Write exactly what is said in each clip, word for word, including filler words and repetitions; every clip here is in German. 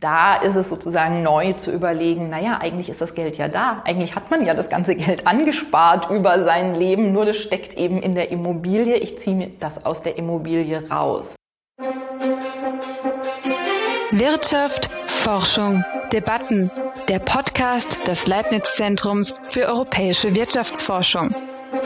Da ist es sozusagen neu zu überlegen, naja, eigentlich ist das Geld ja da. Eigentlich hat man ja das ganze Geld angespart über sein Leben, nur das steckt eben in der Immobilie. Ich ziehe mir das aus der Immobilie raus. Wirtschaft, Forschung, Debatten. Der Podcast des Leibniz-Zentrums für europäische Wirtschaftsforschung.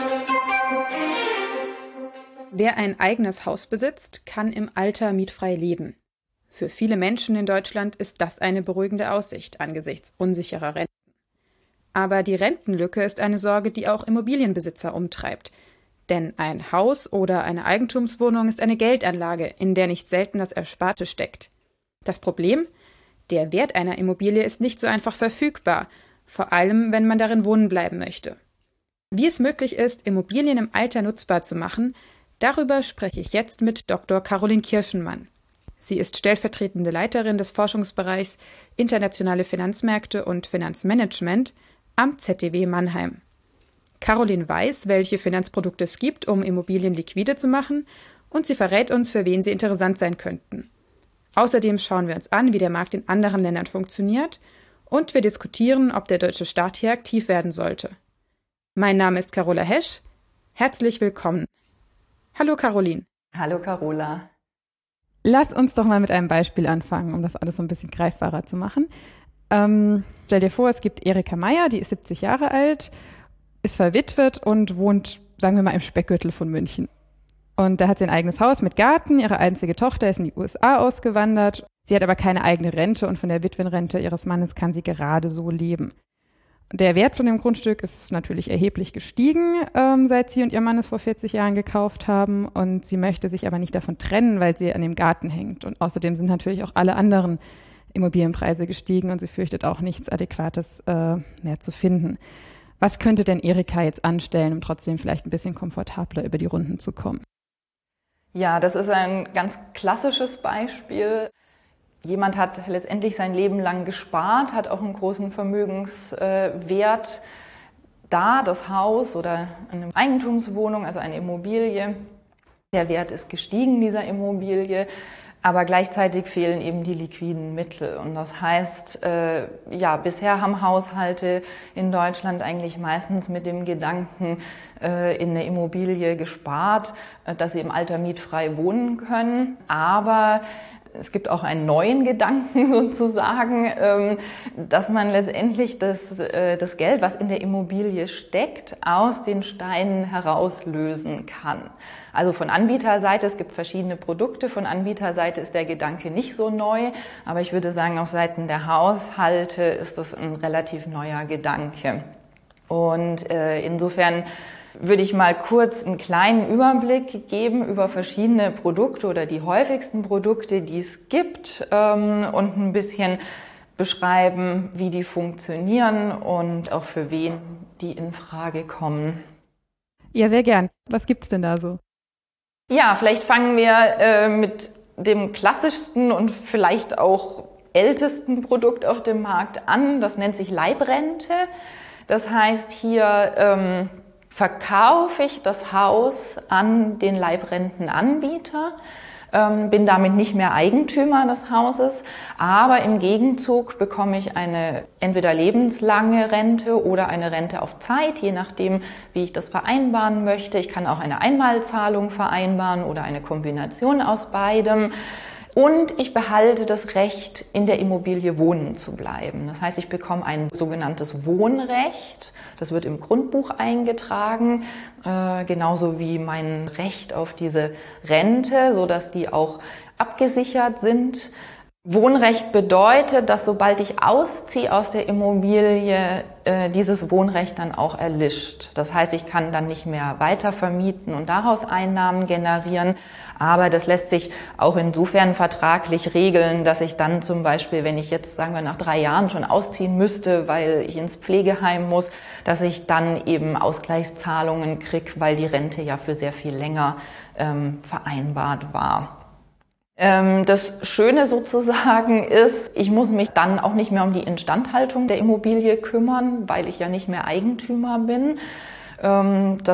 Wer ein eigenes Haus besitzt, kann im Alter mietfrei leben. Für viele Menschen in Deutschland ist das eine beruhigende Aussicht angesichts unsicherer Renten. Aber die Rentenlücke ist eine Sorge, die auch Immobilienbesitzer umtreibt. Denn ein Haus oder eine Eigentumswohnung ist eine Geldanlage, in der nicht selten das Ersparte steckt. Das Problem? Der Wert einer Immobilie ist nicht so einfach verfügbar, vor allem wenn man darin wohnen bleiben möchte. Wie es möglich ist, Immobilien im Alter nutzbar zu machen, darüber spreche ich jetzt mit Doktor Caroline Kirschenmann. Sie ist stellvertretende Leiterin des Forschungsbereichs Internationale Finanzmärkte und Finanzmanagement am Z D W Mannheim. Caroline weiß, welche Finanzprodukte es gibt, um Immobilien liquide zu machen, und sie verrät uns, für wen sie interessant sein könnten. Außerdem schauen wir uns an, wie der Markt in anderen Ländern funktioniert, und wir diskutieren, ob der deutsche Staat hier aktiv werden sollte. Mein Name ist Carola Hesch. Herzlich willkommen. Hallo Caroline. Hallo Carola. Lass uns doch mal mit einem Beispiel anfangen, um das alles so ein bisschen greifbarer zu machen. Ähm, stell dir vor, es gibt Erika Meier, die ist siebzig Jahre alt, ist verwitwet und wohnt, sagen wir mal, im Speckgürtel von München. Und da hat sie ein eigenes Haus mit Garten, ihre einzige Tochter ist in die U S A ausgewandert. Sie hat aber keine eigene Rente und von der Witwenrente ihres Mannes kann sie gerade so leben. Der Wert von dem Grundstück ist natürlich erheblich gestiegen, ähm, seit sie und ihr Mann es vor vierzig Jahren gekauft haben. Und sie möchte sich aber nicht davon trennen, weil sie an dem Garten hängt. Und außerdem sind natürlich auch alle anderen Immobilienpreise gestiegen und sie fürchtet auch nichts Adäquates äh, mehr zu finden. Was könnte denn Erika jetzt anstellen, um trotzdem vielleicht ein bisschen komfortabler über die Runden zu kommen? Ja, das ist ein ganz klassisches Beispiel. Jemand hat letztendlich sein Leben lang gespart, hat auch einen großen Vermögenswert da, das Haus oder eine Eigentumswohnung, also eine Immobilie. Der Wert ist gestiegen dieser Immobilie, aber gleichzeitig fehlen eben die liquiden Mittel. Und das heißt, äh, ja, bisher haben Haushalte in Deutschland eigentlich meistens mit dem Gedanken äh, in eine Immobilie gespart, äh, dass sie im Alter mietfrei wohnen können. Aber es gibt auch einen neuen Gedanken sozusagen, dass man letztendlich das, das Geld, was in der Immobilie steckt, aus den Steinen herauslösen kann. Also von Anbieterseite, es gibt verschiedene Produkte, von Anbieterseite ist der Gedanke nicht so neu, aber ich würde sagen, auf Seiten der Haushalte ist das ein relativ neuer Gedanke. Und insofern würde ich mal kurz einen kleinen Überblick geben über verschiedene Produkte oder die häufigsten Produkte, die es gibt, ähm, und ein bisschen beschreiben, wie die funktionieren und auch für wen die in Frage kommen. Ja, sehr gern. Was gibt's denn da so? Ja, vielleicht fangen wir äh, mit dem klassischsten und vielleicht auch ältesten Produkt auf dem Markt an. Das nennt sich Leibrente. Das heißt hier ähm, verkaufe ich das Haus an den Leibrentenanbieter, ähm, bin damit nicht mehr Eigentümer des Hauses, aber im Gegenzug bekomme ich eine entweder lebenslange Rente oder eine Rente auf Zeit, je nachdem, wie ich das vereinbaren möchte. Ich kann auch eine Einmalzahlung vereinbaren oder eine Kombination aus beidem. Und ich behalte das Recht, in der Immobilie wohnen zu bleiben. Das heißt, ich bekomme ein sogenanntes Wohnrecht. Das wird im Grundbuch eingetragen, äh, genauso wie mein Recht auf diese Rente, sodass die auch abgesichert sind. Wohnrecht bedeutet, dass sobald ich ausziehe aus der Immobilie, äh, dieses Wohnrecht dann auch erlischt. Das heißt, ich kann dann nicht mehr weiter vermieten und daraus Einnahmen generieren. Aber das lässt sich auch insofern vertraglich regeln, dass ich dann zum Beispiel, wenn ich jetzt, sagen wir, nach drei Jahren schon ausziehen müsste, weil ich ins Pflegeheim muss, dass ich dann eben Ausgleichszahlungen kriege, weil die Rente ja für sehr viel länger ähm, vereinbart war. Das Schöne sozusagen ist, ich muss mich dann auch nicht mehr um die Instandhaltung der Immobilie kümmern, weil ich ja nicht mehr Eigentümer bin. Das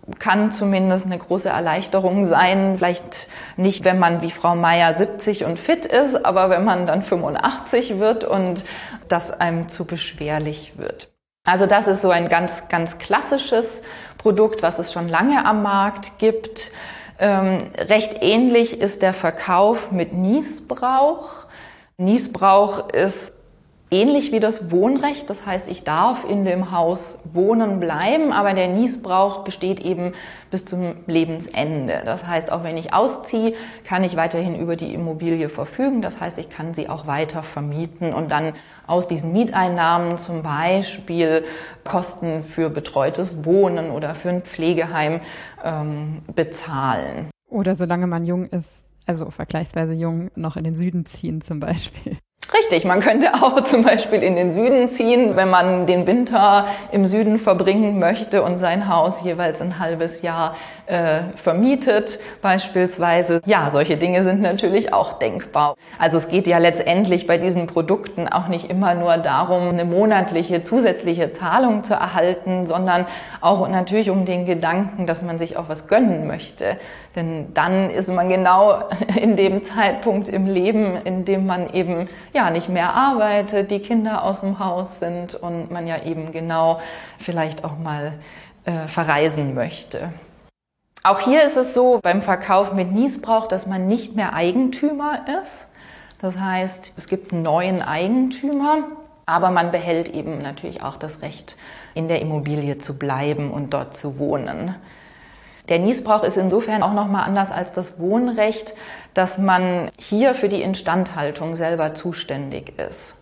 kann zumindest eine große Erleichterung sein. Vielleicht nicht, wenn man wie Frau Meier siebzig und fit ist, aber wenn man dann fünfundachtzig wird und das einem zu beschwerlich wird. Also das ist so ein ganz, ganz klassisches Produkt, was es schon lange am Markt gibt. Ähm, recht ähnlich ist der Verkauf mit Niesbrauch. Niesbrauch ist ähnlich wie das Wohnrecht, das heißt, ich darf in dem Haus wohnen bleiben, aber der Niesbrauch besteht eben bis zum Lebensende. Das heißt, auch wenn ich ausziehe, kann ich weiterhin über die Immobilie verfügen. Das heißt, ich kann sie auch weiter vermieten und dann aus diesen Mieteinnahmen zum Beispiel Kosten für betreutes Wohnen oder für ein Pflegeheim ähm, bezahlen. Oder solange man jung ist, also vergleichsweise jung, noch in den Süden ziehen zum Beispiel. Richtig, man könnte auch zum Beispiel in den Süden ziehen, wenn man den Winter im Süden verbringen möchte und sein Haus jeweils ein halbes Jahr äh, vermietet beispielsweise. Ja, solche Dinge sind natürlich auch denkbar. Also es geht ja letztendlich bei diesen Produkten auch nicht immer nur darum, eine monatliche zusätzliche Zahlung zu erhalten, sondern auch natürlich um den Gedanken, dass man sich auch was gönnen möchte. Denn dann ist man genau in dem Zeitpunkt im Leben, in dem man eben ja nicht mehr arbeitet, die Kinder aus dem Haus sind und man ja eben genau vielleicht auch mal äh, verreisen möchte. Auch hier ist es so beim Verkauf mit Niesbrauch, dass man nicht mehr Eigentümer ist. Das heißt, es gibt einen neuen Eigentümer, aber man behält eben natürlich auch das Recht, in der Immobilie zu bleiben und dort zu wohnen. Der Niesbrauch ist insofern auch nochmal anders als das Wohnrecht, dass man hier für die Instandhaltung selber zuständig ist.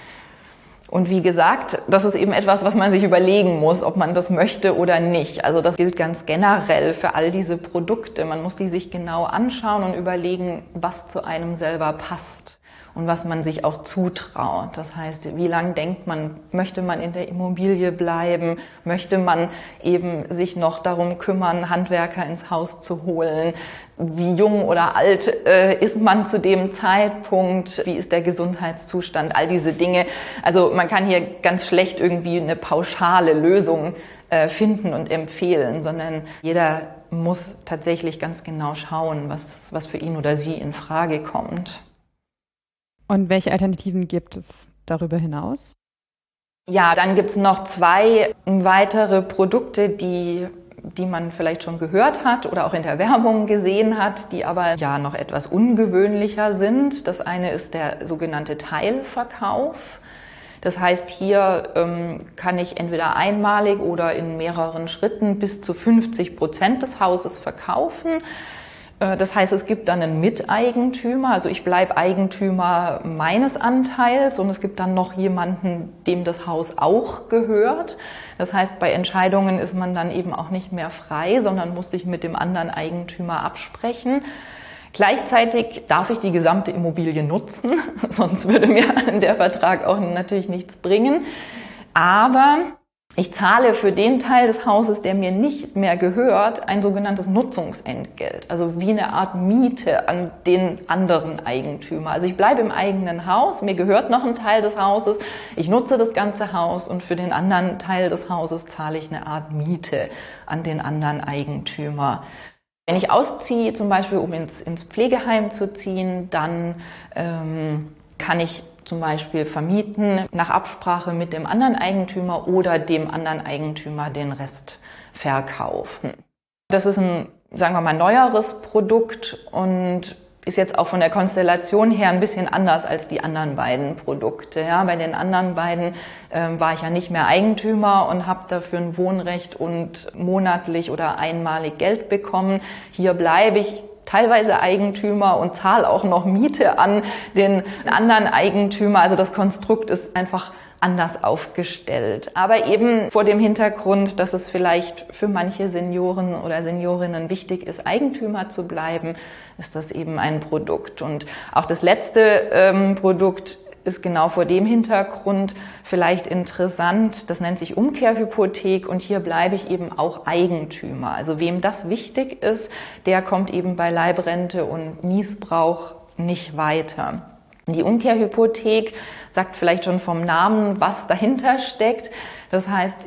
Und wie gesagt, das ist eben etwas, was man sich überlegen muss, ob man das möchte oder nicht. Also das gilt ganz generell für all diese Produkte. Man muss die sich genau anschauen und überlegen, was zu einem selber passt und was man sich auch zutraut. Das heißt, wie lange denkt man, möchte man in der Immobilie bleiben? Möchte man eben sich noch darum kümmern, Handwerker ins Haus zu holen? Wie jung oder alt äh, ist man zu dem Zeitpunkt? Wie ist der Gesundheitszustand? All diese Dinge. Also man kann hier ganz schlecht irgendwie eine pauschale Lösung äh, finden und empfehlen, sondern jeder muss tatsächlich ganz genau schauen, was, was für ihn oder sie in Frage kommt. Und welche Alternativen gibt es darüber hinaus? Ja, dann gibt es noch zwei weitere Produkte, die, die man vielleicht schon gehört hat oder auch in der Werbung gesehen hat, die aber ja noch etwas ungewöhnlicher sind. Das eine ist der sogenannte Teilverkauf. Das heißt, hier ähm, kann ich entweder einmalig oder in mehreren Schritten bis zu fünfzig Prozent des Hauses verkaufen. Das heißt, es gibt dann einen Miteigentümer, also ich bleibe Eigentümer meines Anteils und es gibt dann noch jemanden, dem das Haus auch gehört. Das heißt, bei Entscheidungen ist man dann eben auch nicht mehr frei, sondern muss sich mit dem anderen Eigentümer absprechen. Gleichzeitig darf ich die gesamte Immobilie nutzen, sonst würde mir der Vertrag auch natürlich nichts bringen. Aber ich zahle für den Teil des Hauses, der mir nicht mehr gehört, ein sogenanntes Nutzungsentgelt, also wie eine Art Miete an den anderen Eigentümer. Also ich bleibe im eigenen Haus, mir gehört noch ein Teil des Hauses, ich nutze das ganze Haus und für den anderen Teil des Hauses zahle ich eine Art Miete an den anderen Eigentümer. Wenn ich ausziehe, zum Beispiel um ins, ins Pflegeheim zu ziehen, dann ähm, kann ich zum Beispiel vermieten nach Absprache mit dem anderen Eigentümer oder dem anderen Eigentümer den Rest verkaufen. Das ist ein, sagen wir mal, neueres Produkt und ist jetzt auch von der Konstellation her ein bisschen anders als die anderen beiden Produkte. Ja, bei den anderen beiden äh, war ich ja nicht mehr Eigentümer und habe dafür ein Wohnrecht und monatlich oder einmalig Geld bekommen. Hier bleibe ich teilweise Eigentümer und zahle auch noch Miete an den anderen Eigentümer. Also das Konstrukt ist einfach anders aufgestellt. Aber eben vor dem Hintergrund, dass es vielleicht für manche Senioren oder Seniorinnen wichtig ist, Eigentümer zu bleiben, ist das eben ein Produkt. Und auch das letzte ähm, Produkt ist genau vor dem Hintergrund vielleicht interessant. Das nennt sich Umkehrhypothek und hier bleibe ich eben auch Eigentümer. Also wem das wichtig ist, der kommt eben bei Leibrente und Niesbrauch nicht weiter. Die Umkehrhypothek sagt vielleicht schon vom Namen, was dahinter steckt. Das heißt, ich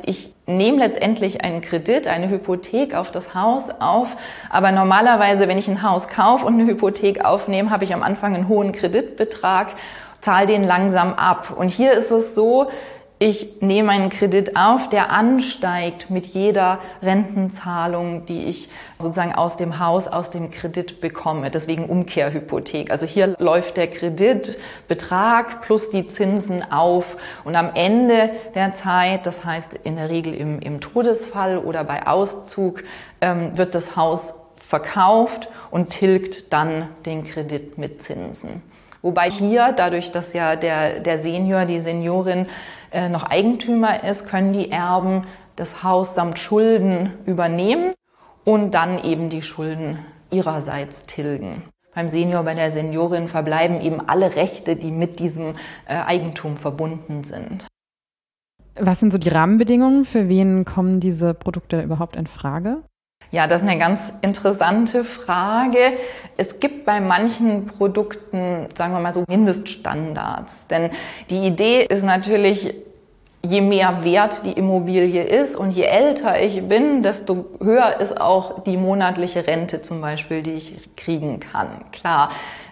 nehme letztendlich einen Kredit, eine Hypothek auf das Haus auf. Aber normalerweise, wenn ich ein Haus kaufe und eine Hypothek aufnehme, habe ich am Anfang einen hohen Kreditbetrag, zahle den langsam ab. Und hier ist es so, ich nehme einen Kredit auf, der ansteigt mit jeder Rentenzahlung, die ich sozusagen aus dem Haus, aus dem Kredit bekomme. Deswegen Umkehrhypothek. Also hier läuft der Kreditbetrag plus die Zinsen auf. Und am Ende der Zeit, das heißt in der Regel im, im Todesfall oder bei Auszug, ähm, wird das Haus verkauft und tilgt dann den Kredit mit Zinsen. Wobei hier, dadurch, dass ja der, der Senior, die Seniorin äh, noch Eigentümer ist, können die Erben das Haus samt Schulden übernehmen und dann eben die Schulden ihrerseits tilgen. Beim Senior, bei der Seniorin verbleiben eben alle Rechte, die mit diesem äh, Eigentum verbunden sind. Was sind so die Rahmenbedingungen? Für wen kommen diese Produkte überhaupt in Frage? Ja, das ist eine ganz interessante Frage. Es gibt bei manchen Produkten, sagen wir mal so, Mindeststandards. Denn die Idee ist natürlich, je mehr wert die Immobilie ist und je älter ich bin, desto höher ist auch die monatliche Rente zum Beispiel, die ich kriegen kann. Klar.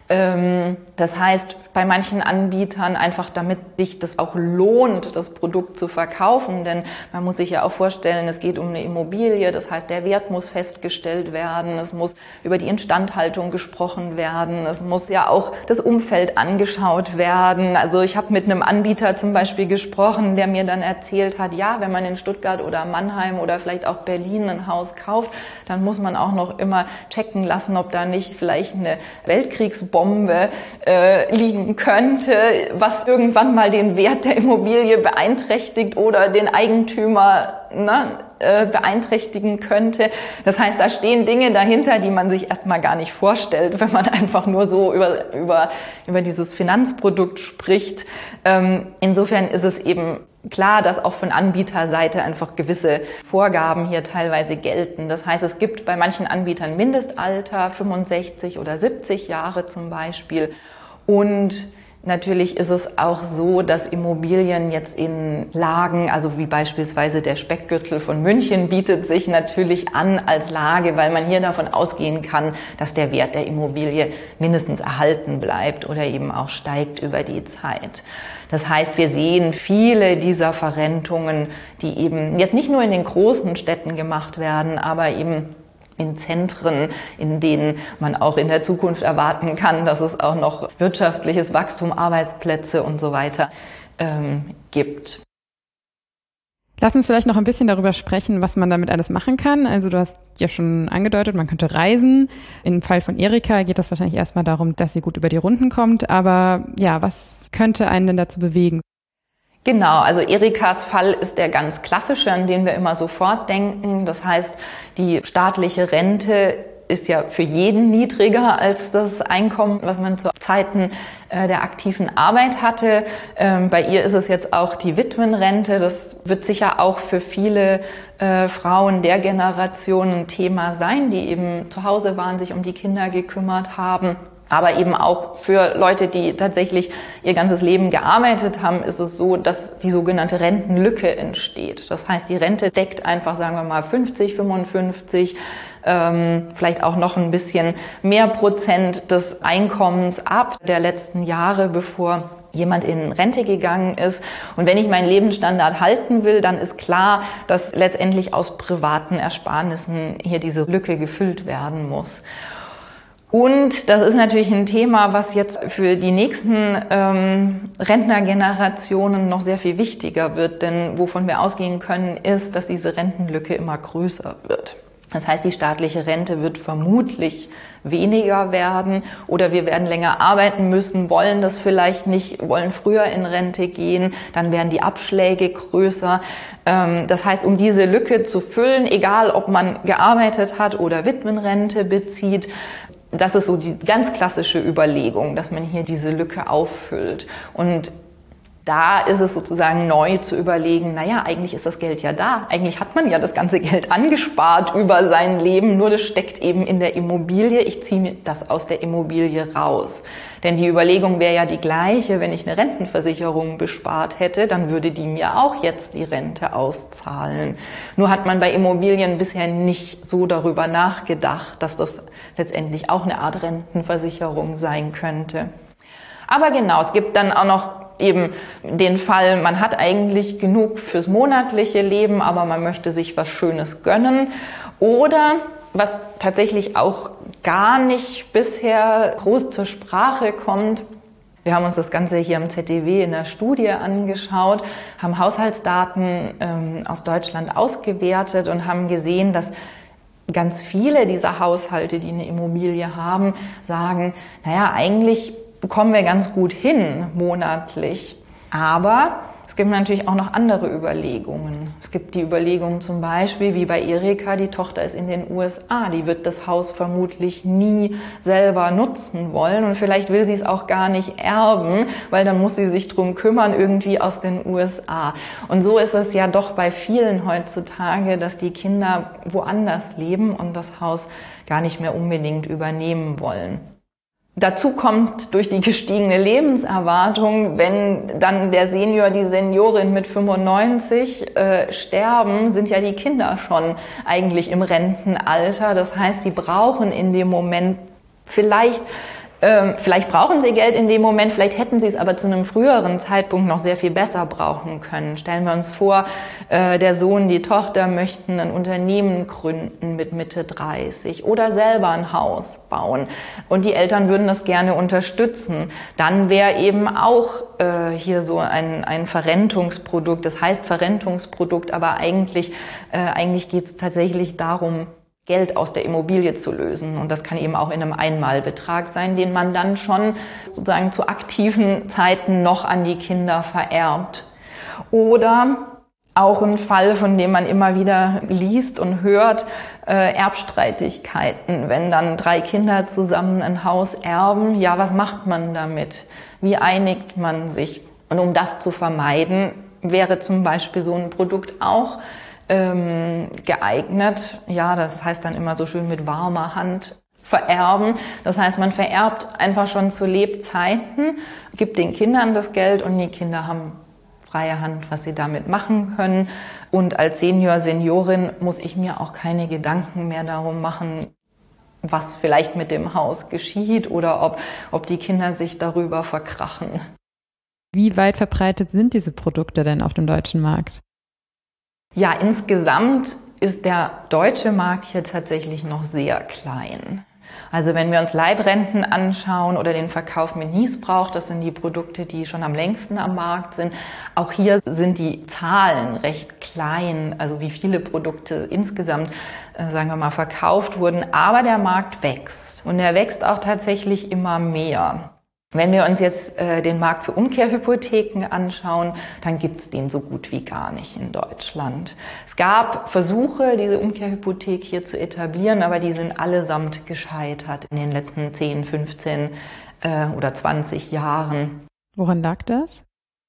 Das heißt, bei manchen Anbietern einfach, damit sich das auch lohnt, das Produkt zu verkaufen, denn man muss sich ja auch vorstellen, es geht um eine Immobilie, das heißt, der Wert muss festgestellt werden, es muss über die Instandhaltung gesprochen werden, es muss ja auch das Umfeld angeschaut werden. Also ich habe mit einem Anbieter zum Beispiel gesprochen, der mir dann erzählt hat, ja, wenn man in Stuttgart oder Mannheim oder vielleicht auch Berlin ein Haus kauft, dann muss man auch noch immer checken lassen, ob da nicht vielleicht eine Weltkriegsbombe Bombe äh, liegen könnte, was irgendwann mal den Wert der Immobilie beeinträchtigt oder den Eigentümer ne, äh, beeinträchtigen könnte. Das heißt, da stehen Dinge dahinter, die man sich erstmal gar nicht vorstellt, wenn man einfach nur so über, über, über dieses Finanzprodukt spricht. Ähm, insofern ist es eben klar, dass auch von Anbieterseite einfach gewisse Vorgaben hier teilweise gelten. Das heißt, es gibt bei manchen Anbietern Mindestalter, fünfundsechzig oder siebzig Jahre zum Beispiel. Und natürlich ist es auch so, dass Immobilien jetzt in Lagen, also wie beispielsweise der Speckgürtel von München, bietet sich natürlich an als Lage, weil man hier davon ausgehen kann, dass der Wert der Immobilie mindestens erhalten bleibt oder eben auch steigt über die Zeit. Das heißt, wir sehen viele dieser Verrentungen, die eben jetzt nicht nur in den großen Städten gemacht werden, aber eben in Zentren, in denen man auch in der Zukunft erwarten kann, dass es auch noch wirtschaftliches Wachstum, Arbeitsplätze und so weiter ähm, gibt. Lass uns vielleicht noch ein bisschen darüber sprechen, was man damit alles machen kann. Also du hast ja schon angedeutet, man könnte reisen. Im Fall von Erika geht das wahrscheinlich erstmal darum, dass sie gut über die Runden kommt. Aber ja, was könnte einen denn dazu bewegen? Genau, also Erikas Fall ist der ganz klassische, an den wir immer sofort denken. Das heißt, die staatliche Rente ist ja für jeden niedriger als das Einkommen, was man zu Zeiten äh, der aktiven Arbeit hatte. Ähm, bei ihr ist es jetzt auch die Witwenrente. Das wird sicher auch für viele äh, Frauen der Generation ein Thema sein, die eben zu Hause waren, sich um die Kinder gekümmert haben. Aber eben auch für Leute, die tatsächlich ihr ganzes Leben gearbeitet haben, ist es so, dass die sogenannte Rentenlücke entsteht. Das heißt, die Rente deckt einfach, sagen wir mal, fünfzig, fünfundfünfzig, ähm, vielleicht auch noch ein bisschen mehr Prozent des Einkommens ab der letzten Jahre, bevor jemand in Rente gegangen ist. Und wenn ich meinen Lebensstandard halten will, dann ist klar, dass letztendlich aus privaten Ersparnissen hier diese Lücke gefüllt werden muss. Und das ist natürlich ein Thema, was jetzt für die nächsten ähm, Rentnergenerationen noch sehr viel wichtiger wird. Denn wovon wir ausgehen können, ist, dass diese Rentenlücke immer größer wird. Das heißt, die staatliche Rente wird vermutlich weniger werden oder wir werden länger arbeiten müssen, wollen das vielleicht nicht, wollen früher in Rente gehen, dann werden die Abschläge größer. Das heißt, um diese Lücke zu füllen, egal ob man gearbeitet hat oder Witwenrente bezieht, das ist so die ganz klassische Überlegung, dass man hier diese Lücke auffüllt. Und Da ist es sozusagen neu zu überlegen, naja, eigentlich ist das Geld ja da. Eigentlich hat man ja das ganze Geld angespart über sein Leben, nur das steckt eben in der Immobilie. Ich ziehe mir das aus der Immobilie raus. Denn die Überlegung wäre ja die gleiche, wenn ich eine Rentenversicherung bespart hätte, dann würde die mir auch jetzt die Rente auszahlen. Nur hat man bei Immobilien bisher nicht so darüber nachgedacht, dass das letztendlich auch eine Art Rentenversicherung sein könnte. Aber genau, es gibt dann auch noch eben den Fall, man hat eigentlich genug fürs monatliche Leben, aber man möchte sich was Schönes gönnen. Oder was tatsächlich auch gar nicht bisher groß zur Sprache kommt, wir haben uns das Ganze hier am Z D W in der Studie angeschaut, haben Haushaltsdaten ähm, aus Deutschland ausgewertet und haben gesehen, dass ganz viele dieser Haushalte, die eine Immobilie haben, sagen, naja, eigentlich bekommen wir ganz gut hin monatlich. Aber es gibt natürlich auch noch andere Überlegungen. Es gibt die Überlegung zum Beispiel, wie bei Erika, die Tochter ist in den U S A. Die wird das Haus vermutlich nie selber nutzen wollen und vielleicht will sie es auch gar nicht erben, weil dann muss sie sich drum kümmern, irgendwie aus den U S A. Und so ist es ja doch bei vielen heutzutage, dass die Kinder woanders leben und das Haus gar nicht mehr unbedingt übernehmen wollen. Dazu kommt durch die gestiegene Lebenserwartung, wenn dann der Senior, die Seniorin mit fünfundneunzig äh, sterben, sind ja die Kinder schon eigentlich im Rentenalter. Das heißt, sie brauchen in dem Moment vielleicht Ähm, vielleicht brauchen sie Geld in dem Moment, vielleicht hätten sie es aber zu einem früheren Zeitpunkt noch sehr viel besser brauchen können. Stellen wir uns vor, äh, der Sohn, die Tochter möchten ein Unternehmen gründen mit Mitte dreißig oder selber ein Haus bauen und die Eltern würden das gerne unterstützen. Dann wäre eben auch äh, hier so ein, ein Verrentungsprodukt, das heißt Verrentungsprodukt, aber eigentlich, äh, eigentlich geht es tatsächlich darum, Geld aus der Immobilie zu lösen. Und das kann eben auch in einem Einmalbetrag sein, den man dann schon sozusagen zu aktiven Zeiten noch an die Kinder vererbt. Oder auch ein Fall, von dem man immer wieder liest und hört, äh, Erbstreitigkeiten. Wenn dann drei Kinder zusammen ein Haus erben, ja, was macht man damit? Wie einigt man sich? Und um das zu vermeiden, wäre zum Beispiel so ein Produkt auch Ähm, geeignet. Ja, das heißt dann immer so schön mit warmer Hand vererben. Das heißt, man vererbt einfach schon zu Lebzeiten, gibt den Kindern das Geld und die Kinder haben freie Hand, was sie damit machen können. Und als Senior, Seniorin muss ich mir auch keine Gedanken mehr darum machen, was vielleicht mit dem Haus geschieht oder ob, ob die Kinder sich darüber verkrachen. Wie weit verbreitet sind diese Produkte denn auf dem deutschen Markt? Ja, insgesamt ist der deutsche Markt hier tatsächlich noch sehr klein. Also wenn wir uns Leibrenten anschauen oder den Verkauf mit Niesbrauch, das sind die Produkte, die schon am längsten am Markt sind. Auch hier sind die Zahlen recht klein, also wie viele Produkte insgesamt, äh, sagen wir mal, verkauft wurden. Aber der Markt wächst und er wächst auch tatsächlich immer mehr. Wenn wir uns jetzt äh, den Markt für Umkehrhypotheken anschauen, dann gibt es den so gut wie gar nicht in Deutschland. Es gab Versuche, diese Umkehrhypothek hier zu etablieren, aber die sind allesamt gescheitert in den letzten zehn, fünfzehn äh, oder zwanzig Jahren. Woran lag das?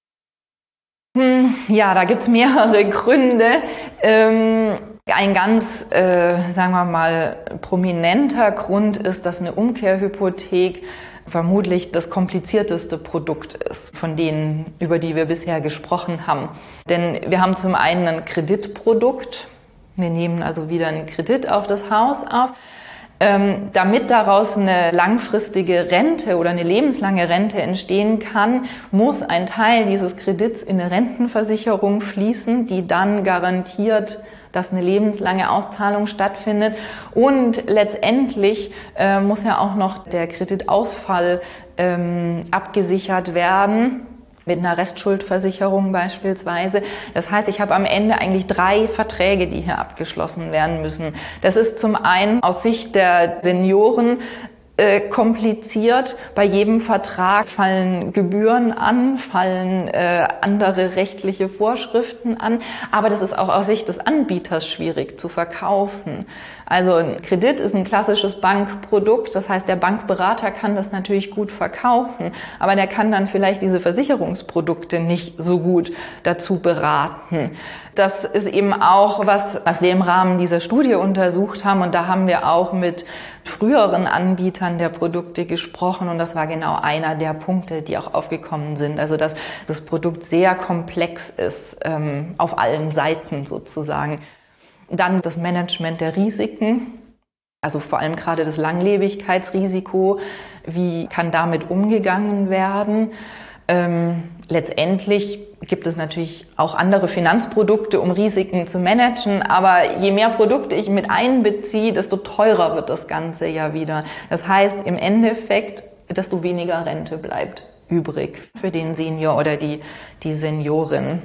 Hm, ja, da gibt es mehrere Gründe. Ähm, Ein ganz, äh, sagen wir mal, prominenter Grund ist, dass eine Umkehrhypothek vermutlich das komplizierteste Produkt ist von denen, über die wir bisher gesprochen haben. Denn wir haben zum einen ein Kreditprodukt. Wir nehmen also wieder einen Kredit auf das Haus auf. Ähm, damit daraus eine langfristige Rente oder eine lebenslange Rente entstehen kann, muss ein Teil dieses Kredits in eine Rentenversicherung fließen, die dann garantiert, dass eine lebenslange Auszahlung stattfindet. Und letztendlich äh, muss ja auch noch der Kreditausfall ähm, abgesichert werden, mit einer Restschuldversicherung beispielsweise. Das heißt, ich habe am Ende eigentlich drei Verträge, die hier abgeschlossen werden müssen. Das ist zum einen aus Sicht der Senioren äh, kompliziert. Bei jedem Vertrag fallen Gebühren an, fallen äh, andere rechtliche Vorschriften an. Aber das ist auch aus Sicht des Anbieters schwierig zu verkaufen. Also ein Kredit ist ein klassisches Bankprodukt. Das heißt, der Bankberater kann das natürlich gut verkaufen, aber der kann dann vielleicht diese Versicherungsprodukte nicht so gut dazu beraten. Das ist eben auch was, was wir im Rahmen dieser Studie untersucht haben. Und da haben wir auch mit früheren Anbietern der Produkte gesprochen. Und das war genau einer der Punkte, die auch aufgekommen sind. Also, dass das Produkt sehr komplex ist, ähm, auf allen Seiten sozusagen. Dann das Management der Risiken. Also vor allem gerade das Langlebigkeitsrisiko. Wie kann damit umgegangen werden? Ähm, letztendlich gibt es natürlich auch andere Finanzprodukte, um Risiken zu managen. Aber je mehr Produkte ich mit einbeziehe, desto teurer wird das Ganze ja wieder. Das heißt im Endeffekt, desto weniger Rente bleibt übrig für den Senior oder die, die Seniorin.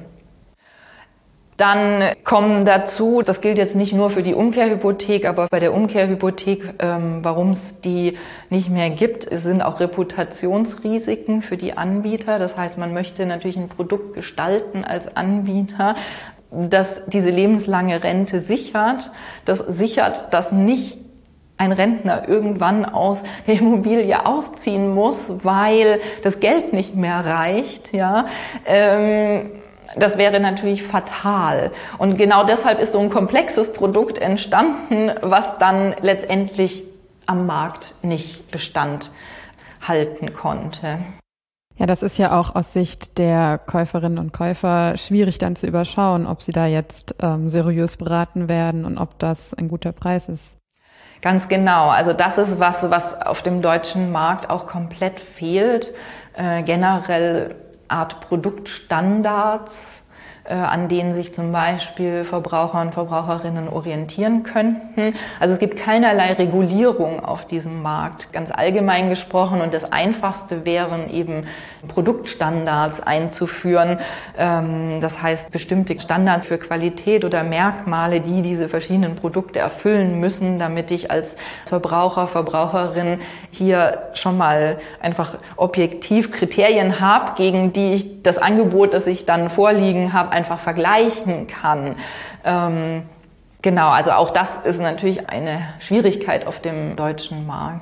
Dann kommen dazu, das gilt jetzt nicht nur für die Umkehrhypothek, aber bei der Umkehrhypothek, ähm, warum es die nicht mehr gibt, sind auch Reputationsrisiken für die Anbieter. Das heißt, man möchte natürlich ein Produkt gestalten als Anbieter, das diese lebenslange Rente sichert. Das sichert, dass nicht ein Rentner irgendwann aus der Immobilie ausziehen muss, weil das Geld nicht mehr reicht, ja. Ähm, Das wäre natürlich fatal. Und genau deshalb ist so ein komplexes Produkt entstanden, was dann letztendlich am Markt nicht Bestand halten konnte. Ja, das ist ja auch aus Sicht der Käuferinnen und Käufer schwierig dann zu überschauen, ob sie da jetzt ähm, seriös beraten werden und ob das ein guter Preis ist. Ganz genau. Also das ist was, was auf dem deutschen Markt auch komplett fehlt. Äh, generell Art Produktstandards, äh, an denen sich zum Beispiel Verbraucher und Verbraucherinnen orientieren könnten. Also es gibt keinerlei Regulierung auf diesem Markt, ganz allgemein gesprochen. Und das Einfachste wären eben Produktstandards einzuführen. Ähm, das heißt, bestimmte Standards für Qualität oder Merkmale, die diese verschiedenen Produkte erfüllen müssen, damit ich als Verbraucher, Verbraucherin hier schon mal einfach objektiv Kriterien habe, gegen die ich das Angebot, das ich dann vorliegen habe, einfach vergleichen kann. Ähm, genau, also auch das ist natürlich eine Schwierigkeit auf dem deutschen Markt.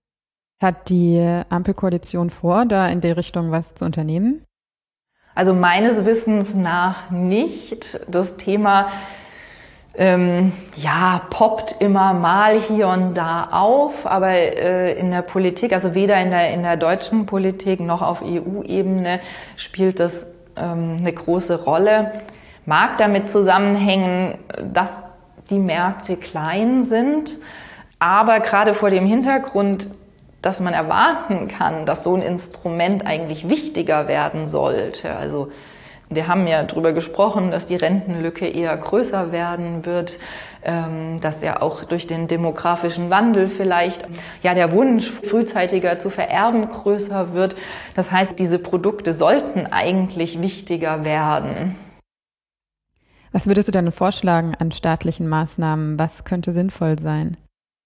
Hat die Ampelkoalition vor, da in der Richtung was zu unternehmen? Also meines Wissens nach nicht. Das Thema ähm, ja, poppt immer mal hier und da auf, aber äh, in der Politik, also weder in der, in der deutschen Politik noch auf E U-Ebene spielt das ähm, eine große Rolle. Mag damit zusammenhängen, dass die Märkte klein sind, aber gerade vor dem Hintergrund, dass man erwarten kann, dass so ein Instrument eigentlich wichtiger werden sollte. Also wir haben ja darüber gesprochen, dass die Rentenlücke eher größer werden wird, dass ja auch durch den demografischen Wandel vielleicht ja der Wunsch, frühzeitiger zu vererben, größer wird. Das heißt, diese Produkte sollten eigentlich wichtiger werden. Was würdest du denn vorschlagen an staatlichen Maßnahmen? Was könnte sinnvoll sein?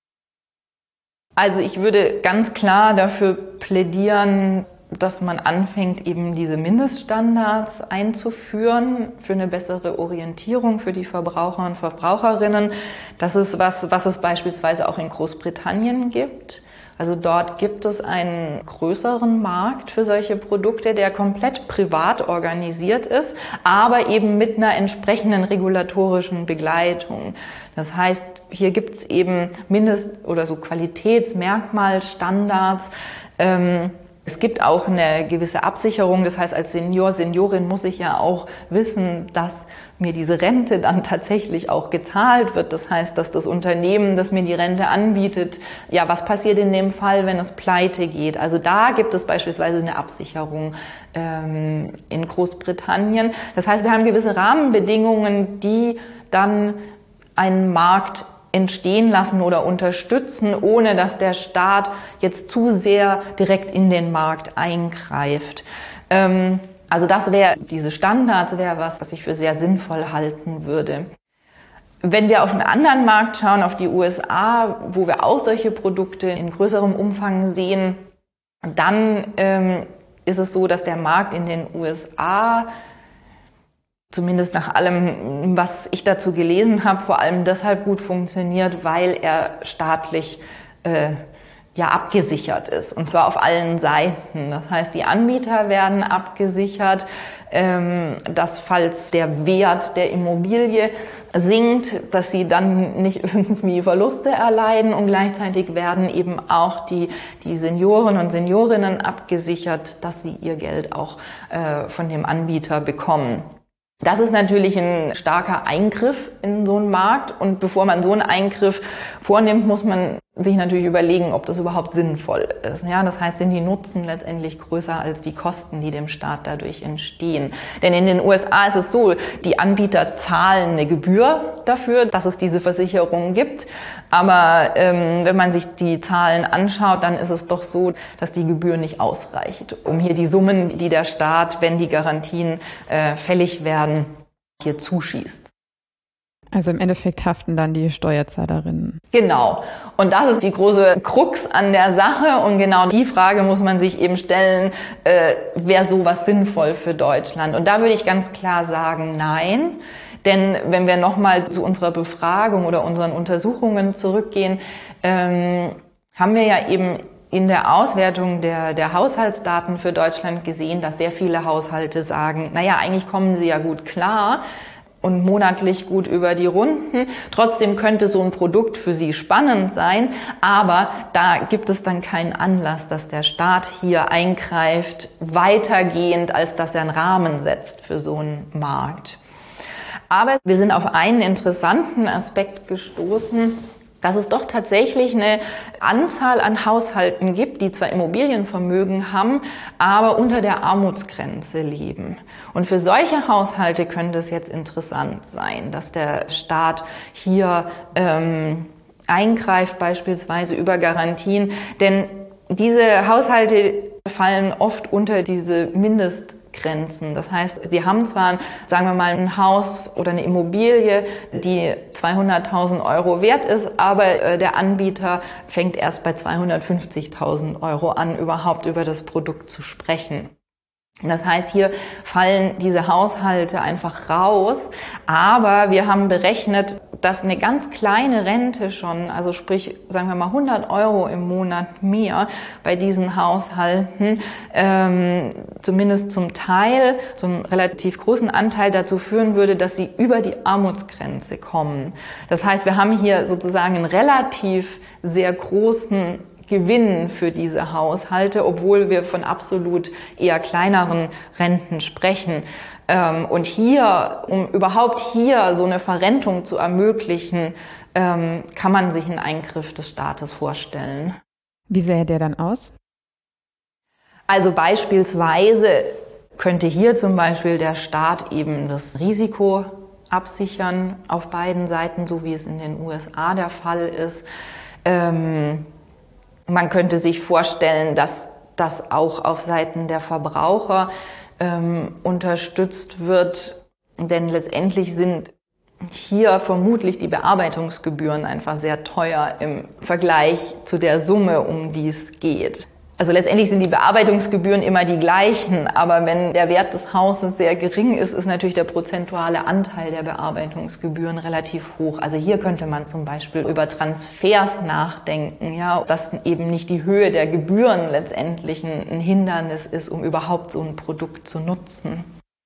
Also ich würde ganz klar dafür plädieren, dass man anfängt, eben diese Mindeststandards einzuführen für eine bessere Orientierung für die Verbraucher und Verbraucherinnen. Das ist was, was es beispielsweise auch in Großbritannien gibt. Also dort gibt es einen größeren Markt für solche Produkte, der komplett privat organisiert ist, aber eben mit einer entsprechenden regulatorischen Begleitung. Das heißt, hier gibt es eben Mindest- oder so Qualitätsmerkmalstandards. Ähm, Es gibt auch eine gewisse Absicherung. Das heißt, als Senior, Seniorin muss ich ja auch wissen, dass mir diese Rente dann tatsächlich auch gezahlt wird. Das heißt, dass das Unternehmen, das mir die Rente anbietet, ja, was passiert in dem Fall, wenn es pleite geht? Also da gibt es beispielsweise eine Absicherung ähm, in Großbritannien. Das heißt, wir haben gewisse Rahmenbedingungen, die dann einen Markt entstehen lassen oder unterstützen, ohne dass der Staat jetzt zu sehr direkt in den Markt eingreift. Ähm, also das wäre, diese Standards wäre was, was ich für sehr sinnvoll halten würde. Wenn wir auf einen anderen Markt schauen, auf die U S A, wo wir auch solche Produkte in größerem Umfang sehen, dann ähm, ist es so, dass der Markt in den U S A, zumindest nach allem, was ich dazu gelesen habe, vor allem deshalb gut funktioniert, weil er staatlich äh, ja abgesichert ist, und zwar auf allen Seiten. Das heißt, die Anbieter werden abgesichert, ähm, dass falls der Wert der Immobilie sinkt, dass sie dann nicht irgendwie Verluste erleiden, und gleichzeitig werden eben auch die, die Senioren und Seniorinnen abgesichert, dass sie ihr Geld auch äh, von dem Anbieter bekommen. Das ist natürlich ein starker Eingriff in so einen Markt, und bevor man so einen Eingriff vornimmt, muss man sich natürlich überlegen, ob das überhaupt sinnvoll ist. Ja, das heißt, sind die Nutzen letztendlich größer als die Kosten, die dem Staat dadurch entstehen. Denn in den U S A ist es so, die Anbieter zahlen eine Gebühr dafür, dass es diese Versicherung gibt. Aber ähm, wenn man sich die Zahlen anschaut, dann ist es doch so, dass die Gebühr nicht ausreicht, um hier die Summen, die der Staat, wenn die Garantien äh, fällig werden, hier zuschießt. Also im Endeffekt haften dann die Steuerzahlerinnen. Genau. Und das ist die große Krux an der Sache. Und genau die Frage muss man sich eben stellen, äh, wäre sowas sinnvoll für Deutschland? Und da würde ich ganz klar sagen, nein. Denn wenn wir nochmal zu unserer Befragung oder unseren Untersuchungen zurückgehen, ähm, haben wir ja eben in der Auswertung der, der Haushaltsdaten für Deutschland gesehen, dass sehr viele Haushalte sagen, naja, eigentlich kommen sie ja gut klar und monatlich gut über die Runden. Trotzdem könnte so ein Produkt für sie spannend sein, aber da gibt es dann keinen Anlass, dass der Staat hier eingreift, weitergehend, als dass er einen Rahmen setzt für so einen Markt. Aber wir sind auf einen interessanten Aspekt gestoßen, dass es doch tatsächlich eine Anzahl an Haushalten gibt, die zwar Immobilienvermögen haben, aber unter der Armutsgrenze leben. Und für solche Haushalte könnte es jetzt interessant sein, dass der Staat hier ähm, eingreift, beispielsweise über Garantien. Denn diese Haushalte fallen oft unter diese Mindestgrenzen. Das heißt, sie haben zwar, sagen wir mal, ein Haus oder eine Immobilie, die zweihunderttausend Euro wert ist, aber der Anbieter fängt erst bei zweihundertfünfzigtausend Euro an, überhaupt über das Produkt zu sprechen. Das heißt, hier fallen diese Haushalte einfach raus, aber wir haben berechnet, dass eine ganz kleine Rente schon, also sprich, sagen wir mal hundert Euro im Monat mehr bei diesen Haushalten, ähm, zumindest zum Teil, so einen relativ großen Anteil dazu führen würde, dass sie über die Armutsgrenze kommen. Das heißt, wir haben hier sozusagen einen relativ sehr großen Gewinn für diese Haushalte, obwohl wir von absolut eher kleineren Renten sprechen. Und hier, um überhaupt hier so eine Verrentung zu ermöglichen, kann man sich einen Eingriff des Staates vorstellen. Wie sähe der dann aus? Also beispielsweise könnte hier zum Beispiel der Staat eben das Risiko absichern auf beiden Seiten, so wie es in den U S A der Fall ist. Man könnte sich vorstellen, dass das auch auf Seiten der Verbraucher ähm, unterstützt wird, denn letztendlich sind hier vermutlich die Bearbeitungsgebühren einfach sehr teuer im Vergleich zu der Summe, um die es geht. Also letztendlich sind die Bearbeitungsgebühren immer die gleichen, aber wenn der Wert des Hauses sehr gering ist, ist natürlich der prozentuale Anteil der Bearbeitungsgebühren relativ hoch. Also hier könnte man zum Beispiel über Transfers nachdenken, ja, dass eben nicht die Höhe der Gebühren letztendlich ein Hindernis ist, um überhaupt so ein Produkt zu nutzen.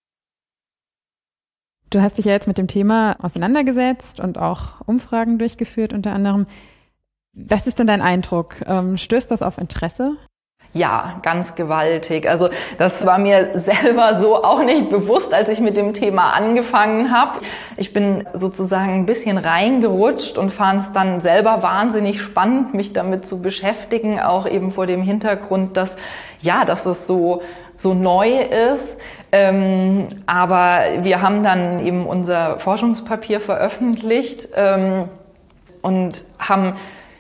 Du hast dich ja jetzt mit dem Thema auseinandergesetzt und auch Umfragen durchgeführt unter anderem. Was ist denn dein Eindruck? Ähm, stößt das auf Interesse? Ja, ganz gewaltig. Also das war mir selber so auch nicht bewusst, als ich mit dem Thema angefangen habe. Ich bin sozusagen ein bisschen reingerutscht und fand es dann selber wahnsinnig spannend, mich damit zu beschäftigen, auch eben vor dem Hintergrund, dass ja, dass es so so neu ist. Ähm, aber wir haben dann eben unser Forschungspapier veröffentlicht ähm, und haben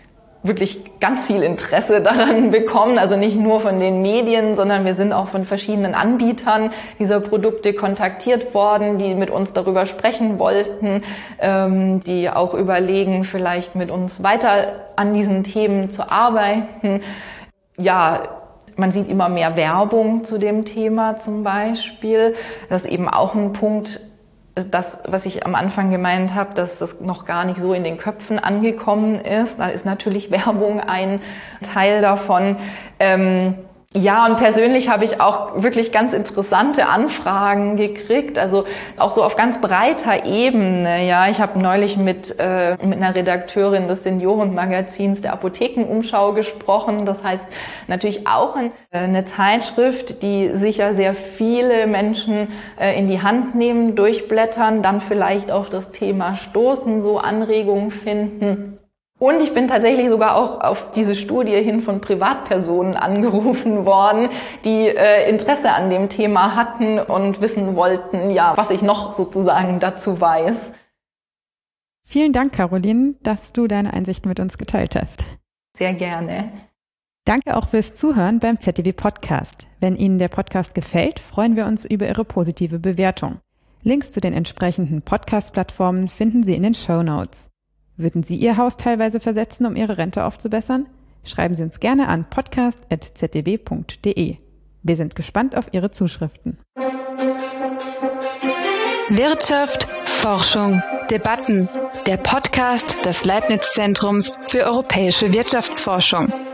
wirklich ganz viel Interesse daran bekommen, also nicht nur von den Medien, sondern wir sind auch von verschiedenen Anbietern dieser Produkte kontaktiert worden, die mit uns darüber sprechen wollten, ähm, die auch überlegen, vielleicht mit uns weiter an diesen Themen zu arbeiten. Ja, man sieht immer mehr Werbung zu dem Thema zum Beispiel. Das ist eben auch ein Punkt, das, was ich am Anfang gemeint habe, dass das noch gar nicht so in den Köpfen angekommen ist. Da ist natürlich Werbung ein Teil davon. Ähm, ja, und persönlich habe ich auch wirklich ganz interessante Anfragen gekriegt, also auch so auf ganz breiter Ebene. Ja, ich habe neulich mit äh, mit einer Redakteurin des Seniorenmagazins der Apothekenumschau gesprochen. Das heißt natürlich auch ein, äh, eine Zeitschrift, die sicher sehr viele Menschen äh, in die Hand nehmen, durchblättern, dann vielleicht auf das Thema stoßen, so Anregungen finden. Und ich bin tatsächlich sogar auch auf diese Studie hin von Privatpersonen angerufen worden, die äh, Interesse an dem Thema hatten und wissen wollten, ja, was ich noch sozusagen dazu weiß. Vielen Dank, Caroline, dass du deine Einsichten mit uns geteilt hast. Sehr gerne. Danke auch fürs Zuhören beim Z D W Podcast. Wenn Ihnen der Podcast gefällt, freuen wir uns über Ihre positive Bewertung. Links zu den entsprechenden Podcast-Plattformen finden Sie in den Shownotes. Würden Sie Ihr Haus teilweise versetzen, um Ihre Rente aufzubessern? Schreiben Sie uns gerne an podcast at z d w punkt d e. Wir sind gespannt auf Ihre Zuschriften. Wirtschaft, Forschung, Debatten. Der Podcast des Leibniz Zentrums für europäische Wirtschaftsforschung.